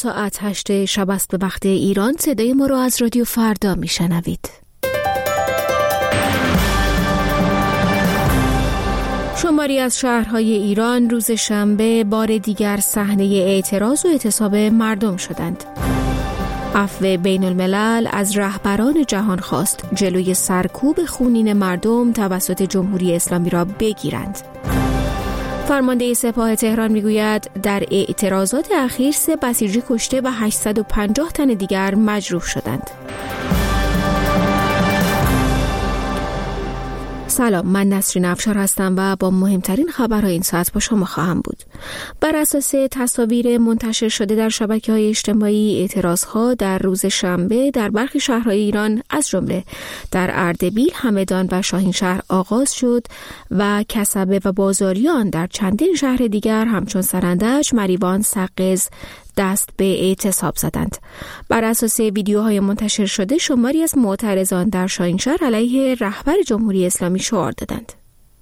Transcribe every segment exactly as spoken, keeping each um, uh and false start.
ساعت هشت شب است به وقت ایران. صدای ما رو از رادیو فردا میشنوید. شماری از شهرهای ایران روز شنبه بار دیگر صحنه اعتراض و اعتصاب مردم شدند. عفو بین الملل از رهبران جهان خواست جلوی سرکوب خونین مردم توسط جمهوری اسلامی را بگیرند. فرمانده سپاه تهران میگوید در اعتراضات اخیر سه بسیجی کشته و هشتصد و پنجاه تن دیگر مجروح شدند. سلام، من نسرین افشار هستم و با مهمترین خبرهای این ساعت با شما خواهم بود. بر اساس تصاویر منتشر شده در شبکه‌های اجتماعی، اعتراضها در روز شنبه در برخی شهرهای ایران از جمله در اردبیل، همدان و شاهینشهر آغاز شد و کسبه و بازاریان در چندین شهر دیگر همچون سرندج، مریوان، سقز دست به اعتصاب زدند. بر اساس ویدیوهای منتشر شده شماری از معترضان در شاهینشهر علیه رهبر جمهوری اسلامی شعار دادند.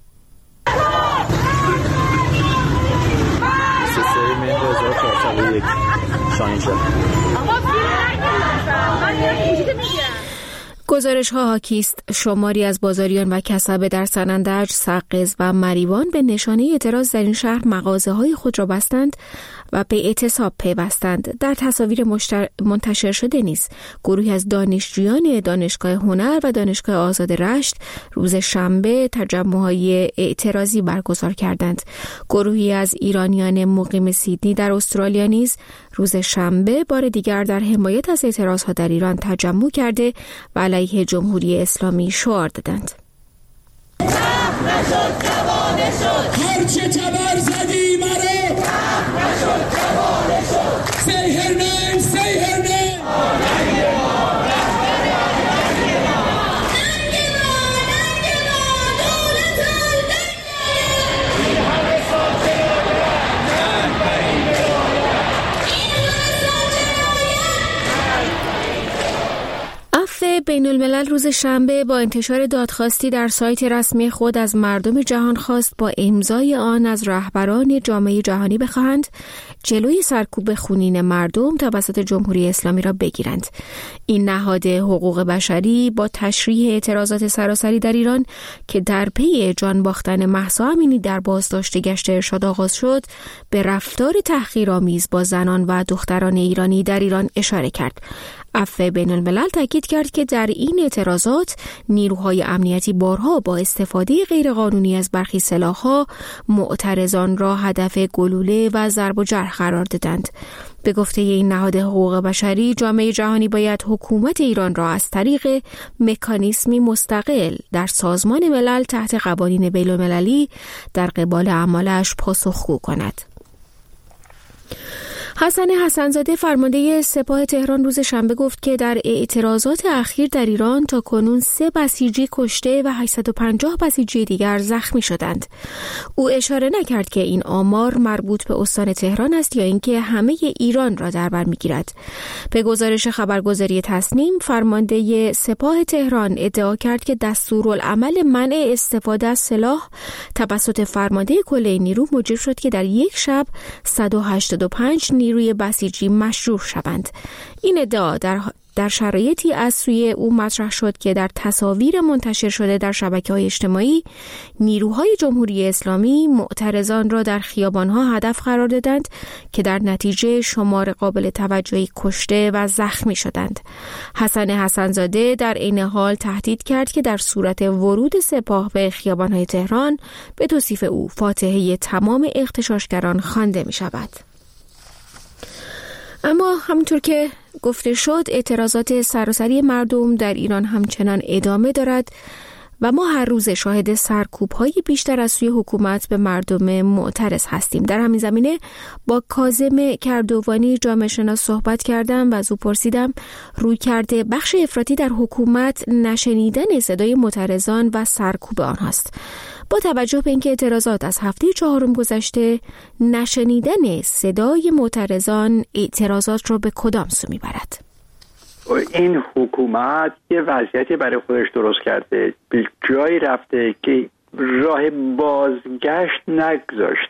گزارش ها حاکی است شماری از بازاریان و کسبه در سرندج، سقز و مریوان به نشانه اعتراض در این شهر مغازه های خود را بستند و به اعتصاب پیوستند. در تصاویر مشتر... منتشر شده نیز گروهی از دانشجویان دانشگاه هنر و دانشگاه آزاد رشت روز شنبه تجمع‌های اعتراضی برگزار کردند. گروهی از ایرانیان مقیم سیدنی در استرالیا نیز روز شنبه بار دیگر در حمایت از اعتراضها در ایران تجمع کرده و علیه جمهوری اسلامی شعار دادند. هر چه تبر زدی مرا نشد جوانه شد. Say her name, say her name. بین الملل روز شنبه با انتشار دادخواستی در سایت رسمی خود از مردم جهان خواست با امضای آن از رهبران جامعه جهانی بخواهند جلوی سرکوب خونین مردم توسط جمهوری اسلامی را بگیرند. این نهاد حقوق بشری با تشریح اعتراضات سراسری در ایران که در پی جان باختن مهسا امینی در بازداشت گشت ارشاد آغاز شد، به رفتار تحقیرآمیز با زنان و دختران ایرانی در ایران اشاره کرد. عفو بین الملل تاکید کرد که در این اعتراضات نیروهای امنیتی بارها با استفاده غیرقانونی از برخی سلاح‌ها معترضان را هدف گلوله و ضرب و جرح قرار دادند. به گفته این نهاد حقوق بشری، جامعه جهانی باید حکومت ایران را از طریق مکانیزمی مستقل در سازمان ملل تحت قوانین بین‌المللی در قبال اعمالش پاسخگو کند. حسن حسن‌زاده فرمانده سپاه تهران روز شنبه گفت که در اعتراضات اخیر در ایران تا کنون سه بسیجی کشته و هشتصد و پنجاه بسیجی دیگر زخمی شدند. او اشاره نکرد که این آمار مربوط به استان تهران است یا اینکه همه ایران را در بر می‌گیرد. به گزارش خبرگزاری تصنیم، فرمانده سپاه تهران ادعا کرد که دستورالعمل منع استفاده از سلاح توسط فرمانده کل نیرو موجب شد که در یک شب صد و هشتاد و پنج نیروی بسیجی مشروع شوند. این ادعا در در شرایطی از سوی او مطرح شد که در تصاویر منتشر شده در شبکه‌های اجتماعی نیروهای جمهوری اسلامی معترضان را در خیابان‌ها هدف قرار دادند که در نتیجه شمار قابل توجهی کشته و زخمی شدند. حسن حسن‌زاده در عین حال تهدید کرد که در صورت ورود سپاه به خیابان‌های تهران به توصیف او فاتحه تمام اغتشاشگران خوانده می‌شود. اما همونطور که گفته شد اعتراضات سراسری مردم در ایران همچنان ادامه دارد و ما هر روز شاهد سرکوب‌های بیشتر از سوی حکومت به مردم معترض هستیم. در همین زمینه با کاظم کردوانی جامعه شناس صحبت کردم و از او پرسیدم روی کرده بخش افراطی در حکومت نشنیدن صدای معترضان و سرکوب آنهاست. با توجه به اینکه اعتراضات از هفته چهارم گذشته، نشنیدن صدای معترضان اعتراضات را به کدام سو میبرد؟ این حکومت یه وضعیتی برای خودش درست کرده، به جایی رفته که راه بازگشت نگذاشته.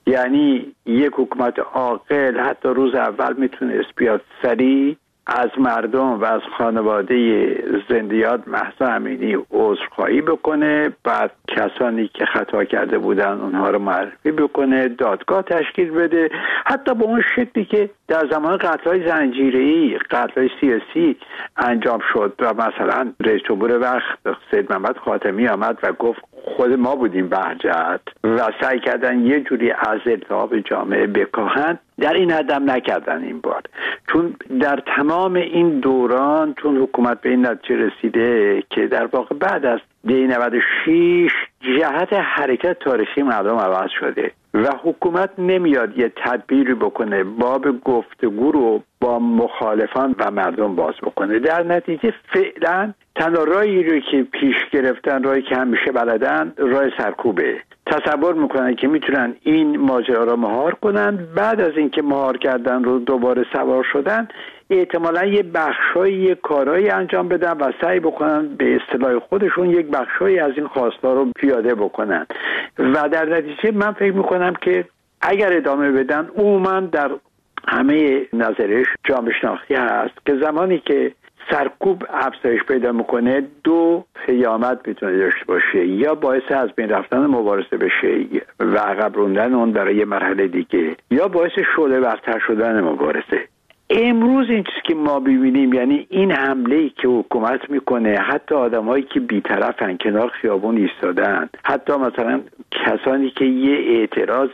یعنی یک حکومت عاقل حتی روز اول میتونست بیاد سریع از مردم و از خانواده زندیات مهسا امینی عذرخواهی بکنه، بعد کسانی که خطا کرده بودن اونها رو معرفی بکنه، دادگاه تشکیل بده، حتی به اون شکلی که در زمان قتل‌های زنجیره‌ای، قتل‌های سیاسی انجام شد و مثلا رئیس جمهور وقت سید محمد خاتمی آمد و گفت خود ما بودیم بهجت و سعی کردن یه جوری از التهاب جامعه بکاهند. در این حدم نکردن این بار، چون در تمام این دوران چون حکومت به این نتیجه رسیده که در واقع بعد از دی نود و شش جهت حرکت تاریخی مردم عوض شده و حکومت نمیاد یه تدبیری بکنه باب گفتگو رو با مخالفان و مردم باز بکنه. در نتیجه فعلا تنها راهی رو که پیش گرفتن، راهی که همیشه بلدن، راه سرکوبه. تصور میکنن که میتونن این ماجرا رو مهار کنن، بعد از اینکه مهار کردن رو دوباره سوار شدن احتمالاً یه بخشای یه کارایی انجام بدن و سعی بکنن به اصطلاح خودشون یک بخشایی از این خواستار رو پیاده بکنن و در نتیجه من فکر میکنم که اگر ادامه بدن عموماً در همه نظرش جامعه شناختی هست که زمانی که سرکوب افزایش پیدا میکنه دو پیامد میتونه داشته باشه، یا باعث از بین رفتن مبارزه بشه و عقب روندن اون برای یه مرحله دیگه، یا باعث شعله ورتر شدن مبارزه. امروز این چیزی که ما ببینیم، یعنی این حمله‌ای که حکومت میکنه، حتی آدمایی که بی‌طرفن کنار خیابون ایستادن، حتی مثلا کسانی که یه اعتراض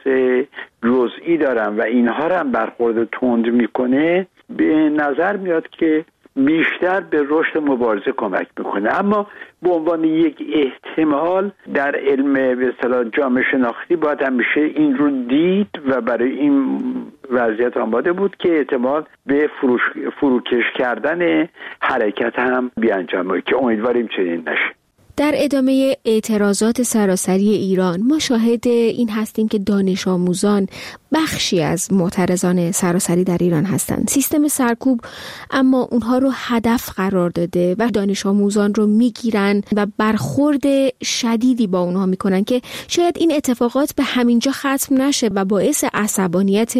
جزئی دارن و اینها رو هم برخورد تند میکنه، به نظر میاد که بیشتر به رشد مبارزه کمک میکنه. اما به عنوان یک احتمال در علم به اصطلاح جامعه شناختی باید همیشه این رو دید و برای این وضعیت آماده بود که احتمال به فروش فروکش کردن حرکت هم بیانجامه که امیدواریم چنین نشه. در ادامه اعتراضات سراسری ایران ما شاهد این هستیم که دانش آموزان بخشی از معترضان سراسری در ایران هستند. سیستم سرکوب اما اونها رو هدف قرار داده و دانش آموزان رو میگیرن و برخورد شدیدی با اونها میکنن که شاید این اتفاقات به همینجا ختم نشه و باعث عصبانیت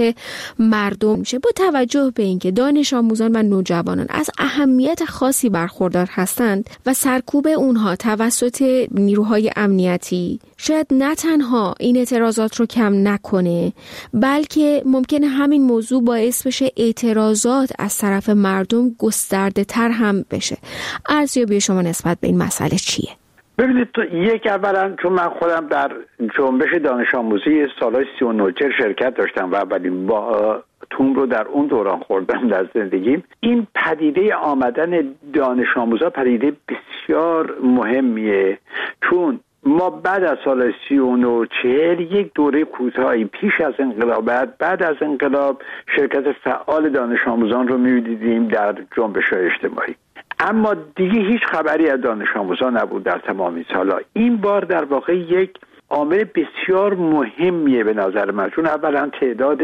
مردم میشه، با توجه به اینکه دانش آموزان و نوجوانان از اهمیت خاصی برخوردار هستند و سرکوب اونها توسط نیروهای امنیتی شاید نه تنها این اعتراضات رو کم نکنه، بلکه ممکنه همین موضوع باعث بشه اعتراضات از طرف مردم گسترده تر هم بشه. ارزیابی شما نسبت به این مسئله چیه؟ ببینید، تو یک اولا چون من خودم در جنبش دانش آموزی سالهای سی و نه شرکت داشتم و اولین با توم رو در اون دوران خوردم در زندگیم، این پدیده آمدن دانش آموزا پدیده بسیار مهمیه، چون ما بعد از سال سی و نه چهل یک دوره کوتاهی پیش از انقلاب بعد از انقلاب شرکت فعال دانش آموزان رو می‌دیدیم در جنبش‌های اجتماعی، اما دیگه هیچ خبری از دانش آموزان نبود در تمام این سال‌ها. این بار در واقع یک عامل بسیار مهمیه به نظر من، چون اولا تعداد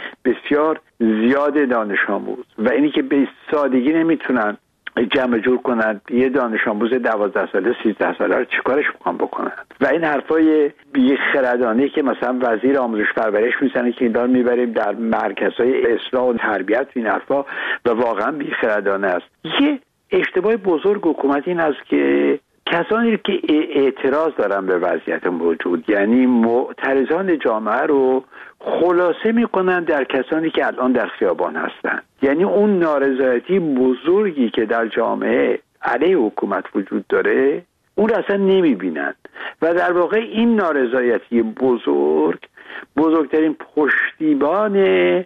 بسیار زیاد دانش آموز و اینی که به سادگی نمیتونن جمع جور کنند یه دانش آموز دوازده ساله سیزده ساله رو چیکارش میخوان بکنن و این حرفای بی‌خردانه که مثلا وزیر آموزش پرورش میزنه که اینا رو میبریم در مرکزهای اصلاح و تربیت، این حرفا و واقعا بی‌خردانه است. یه اشتباه بزرگ حکومت این است که کسانی که اعتراض دارن به وضعیت موجود، یعنی معترضان جامعه رو خلاصه میکنن در کسانی که الان در خیابان هستن. یعنی اون نارضایتی بزرگی که در جامعه علیه حکومت وجود داره اون رو اصلا نمیبینن و در واقع این نارضایتی بزرگ بزرگترین پشتیبان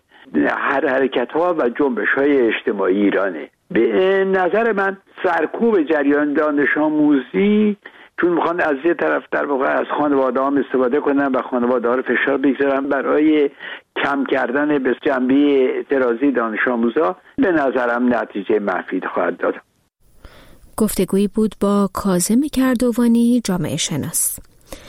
هر حرکت ها و جنبش های اجتماعی ایرانه. به نظر من سرکوب جریان دانش آموزی، چون میخوان از یه طرف در واقع از خانواده هم استفاده کنن و خانواده ها رو فشار بگذارن برای کم کردن به جنبه اعتراضی دانش آموزا، به نظرم نتیجه مفید خواهد داد. گفتگویی بود با کاظم کردوانی، جامعه شناس.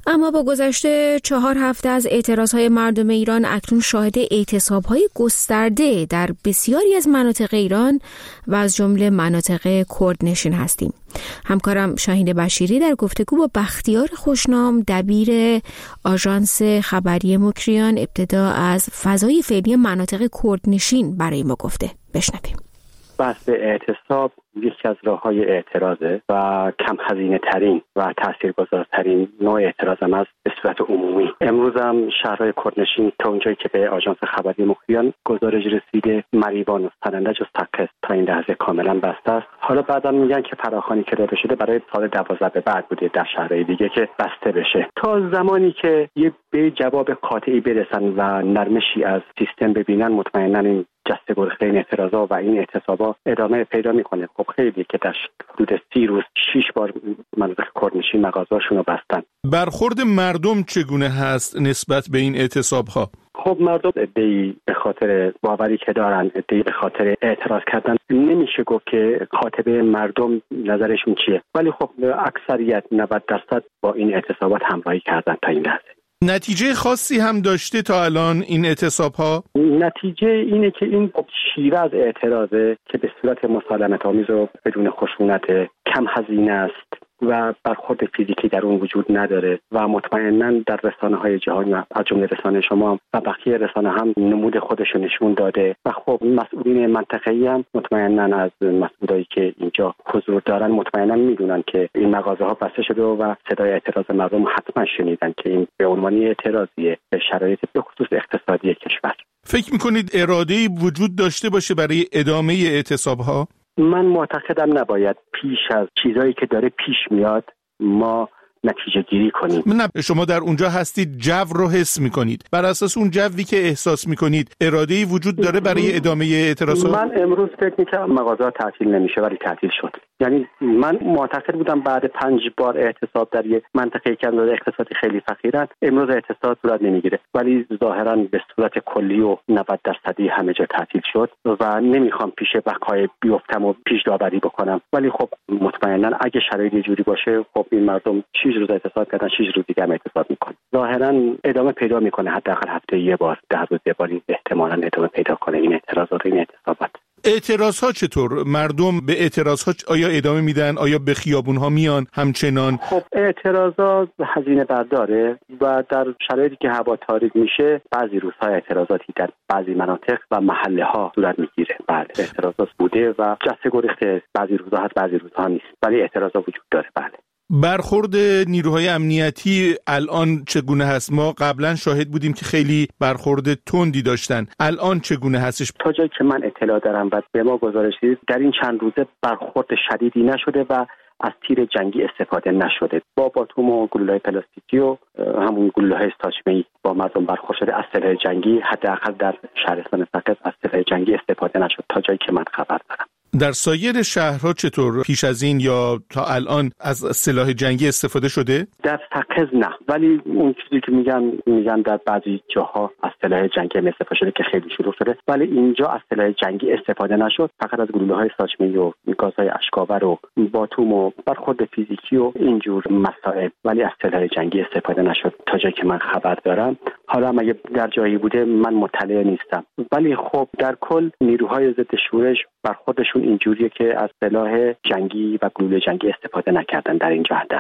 اما با گذشت چهار هفته از اعتراضهای مردم ایران اکنون شاهد اعتصابهای گسترده در بسیاری از مناطق ایران و از جمله مناطق کردنشین هستیم. همکارم شاهین بشیری در گفتگو با بختیار خوشنام دبیر آژانس خبری مکریان ابتدا از فضای فعلی مناطق کردنشین برای ما گفته. بشنویم. بحث اعتصاب یکی از راه‌های اعتراضه و کم هزینه ترین و تاثیرگذارترین نوع اعتراض هم است به صورت عمومی. امروز هم شهرهای کردنشین تا اونجایی که به آژانس خبری مخفیان گزارش رسیده مریوان و سنندج و سکس تا این لحظه کاملا بسته است. حالا بعدم میگن که فراخوانی که داده شده برای سال دوازده به بعد بوده در شهرهای دیگه که بسته بشه. تا زمانی که یه به جواب قاطعی برسن و نرمشی از سیستم ببینن مطمئنا این جسته گریخته این اعتراضا و این اعتصابا ادامه پیدا میکنه. خب خیلی که در حدود سی روز شش بار مناطق کردنشین مغازه‌هاشون رو بستن. برخورد مردم چگونه هست نسبت به این اعتصاب‌ها؟ خب مردم عده‌ای به خاطر باوری که دارن، عده‌ای به خاطر اعتراض کردن، نمیشه گفت که خاطبه مردم نظرشون چیه، ولی خب اکثریت نود درصد با این اعتصابات همراهی کردن تا این لحظه. نتیجه خاصی هم داشته تا الان این اعتصاب‌ها؟ نتیجه اینه که این شیوه از اعتراضه که به صورت مسالمت آمیز و بدون خشونت، کم هزینه است و برخورد فیزیکی در اون وجود نداره و مطمئناً در رسانه‌های جهانی از جمله رسانه شما و بقیه رسانه هم نمود خودش نشون داده و خب مسئولین منطقه‌ای هم مطمئناً از مسئولایی که اینجا حضور دارن مطمئناً میدونن که این مغازه‌ها بسته شده و صدای اعتراض مردم حتما شنیدن که این به عنوان اعتراضیه به شرایط به خصوص اقتصادی کشور. فکر می‌کنید اراده‌ای وجود داشته باشه برای ادامه اعتصاب‌ها؟ من معتقدم نباید پیش از چیزایی که داره پیش میاد ما نتیجه گیری کنیم. نه، شما در اونجا هستید، جو رو حس میکنید. بر اساس اون جوی که احساس میکنید اراده‌ای وجود داره برای ادامه اعتراضات؟ من امروز فکر میکنم مغازه‌ها تعطیل نمیشه ولی تعطیل شد. یعنی من معتقد بودم بعد پنج بار اعتصاب در یه منطقه‌ای که اندازه اقتصادی خیلی فقیرن امروز اعتصاب صورت نمیگیره، ولی ظاهرا به صورت کلی و نود درصدی همه جا تعطیل شد و نمیخوام پیش وقایع بیفتم و پیش داوری بکنم، ولی خب مطمئنا اگه شرایط یه جوری باشه خب این مردم شش روز اعتصاب کردن، شش روز دیگه هم اعتصاب میکنه. ظاهرا ادامه پیدا میکنه، حداقل هفته یه بار، ده روز یه بار احتمالاً ادامه پیدا کنه این اعتراضات، این اعتصابات. اعتراض ها چطور؟ مردم به اعتراض ها آیا ادامه میدن؟ آیا به خیابون ها میان همچنان؟ خب اعتراضات هزینه برداره و در شرایطی که هوا تاریک میشه بعضی روزها اعتراضاتی در بعضی مناطق و محله ها صورت میگیره. بله اعتراضات بوده و جسته گریخته بعضی روزها هست بعضی روزها نیست، ولی اعتراضات وجود داره. بله. برخورد نیروهای امنیتی الان چگونه هست؟ ما قبلا شاهد بودیم که خیلی برخورد تندی داشتن، الان چگونه هستش؟ تا جایی که من اطلاع دارم و به ما گزارش دید در این چند روزه برخورد شدیدی نشده و از تیر جنگی استفاده نشده. با باتوم و گلوله‌های پلاستیکی و همون گلوله‌های استاچمه‌ای با مردم برخورد شده. از سلاح جنگی حداقل در شهرستان سقز از سلاح جنگی استفاده نشد تا جایی که من خبر دارم. در سایر شهرها چطور پیش از این یا تا الان از سلاح جنگی استفاده شده؟ در سقز نه، ولی اون چیزی که میگن میگن در بعضی جاها از سلاح جنگی استفاده شده که خیلی شروع شده، ولی اینجا از سلاح جنگی استفاده نشد، فقط از گلوله‌های استاچمه‌ای و گازهای اشک‌آور و باتوم و برخورد فیزیکی و اینجور مسائل، ولی از سلاح جنگی استفاده نشد تا جایی که من خبر دارم. حالا هم اگه در جایی بوده من مطلع نیستم، ولی خب در کل نیروهای ضد شورش برخوردشون اینجوریه که از سلاح جنگی و گلوله جنگی استفاده نکردن در این جهت.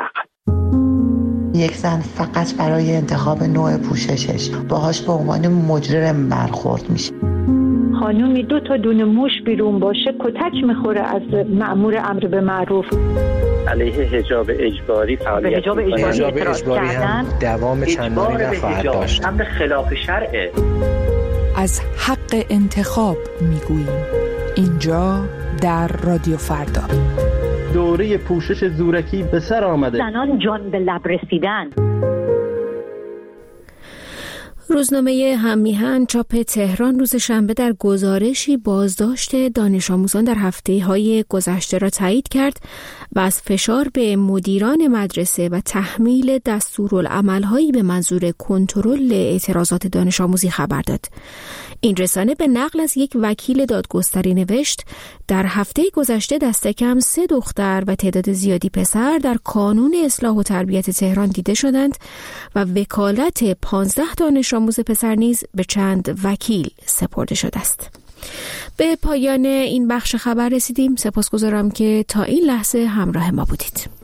یک زن فقط برای انتخاب نوع پوششش باهاش به عنوان مجرم برخورد میشه. خانومی دو تا دونه موش بیرون باشه کتک میخوره از مأمور امر به معروف. علیه حجاب اجباری فعالیت حجاب اجباری, حجاب اجباری هم دوام چندانی نخواهد داشت. امر خلاف شرعه. از حق انتخاب میگوییم اینجا در رادیو فردا. دوره پوشش زورکی به سر آمده. زنان جان به لب رسیدن. روزنامه هم‌میهن چاپ تهران روز شنبه در گزارشی بازداشت دانش آموزان در هفته‌های گذشته را تایید کرد و از فشار به مدیران مدرسه و تحمیل دستورالعمل‌هایی به منظور کنترل اعتراضات دانش آموزی خبر داد. این رسانه به نقل از یک وکیل دادگستری نوشت در هفته گذشته دست کم سه دختر و تعداد زیادی پسر در کانون اصلاح و تربیت تهران دیده شدند و وکالت پانزده دانش آموز پسر نیز به چند وکیل سپرده شده است. به پایان این بخش خبر رسیدیم. سپاسگزارم که تا این لحظه همراه ما بودید.